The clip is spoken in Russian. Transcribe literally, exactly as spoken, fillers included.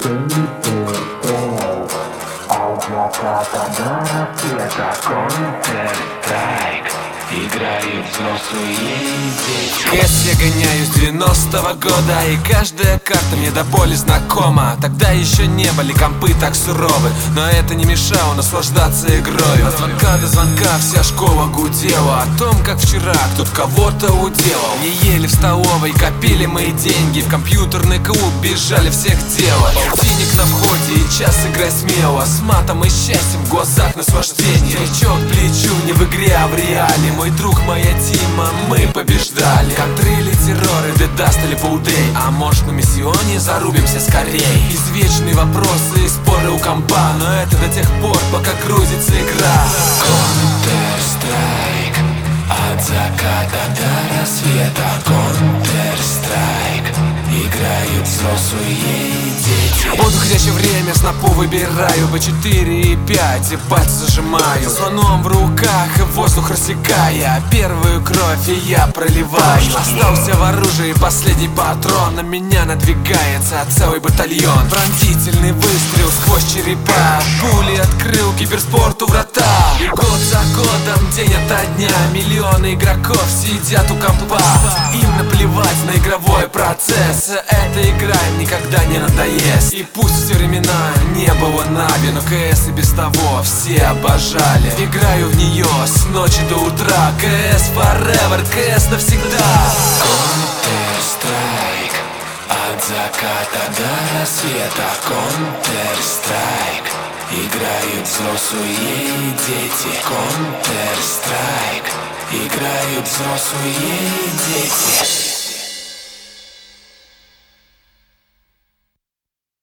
От заката до рассвета Counter-Strike играют взрослые дети. КС я гоняю с девяностого года, и каждая карта мне до боли знакома. Тогда еще не были компы так суровы, но это не мешало наслаждаться игрой. От звонка до звонка вся школа гудела о том, как вчера кто-то кого-то уделал. Не ели в столовой, копили мои деньги, в компьютерный клуб бежали всех делать. Полтинник на входе и час играй смело, с матом и счастьем в глазах наслаждение. Плечо к плечу, не в игре, а в реале. Мой друг, моя Тима, мы побеждали. Контрили терроры, Дедаст или Пулдей. А может на миссионе зарубимся скорей? Извечные вопросы и споры у компа, но это до тех пор, пока грузится игра. Counter-Strike от заката до рассвета Counter-Strike играют взрослые дети. В подходящее время снопу выбираю бэ четыре и пять, и пальцы зажимаю. Слоном в руках и воздух рассекая, первую кровь и я проливаю. Остался в оружии последний патрон, на меня надвигается целый батальон. Пронзительный выстрел сквозь черепа, пули открыл киберспорту врата. И год за годом, день ото дня, миллионы игроков сидят у компа. Им наплевать на игровой процесс, эта игра им никогда не надоест. И пусть все времена не было Нави, но КС и без того все обожали. Играю в нее с ночи до утра. КС forever, КС навсегда. Counter-Strike от заката до рассвета Counter-Strike играют взрослые дети. Counter-Strike играют взрослые дети.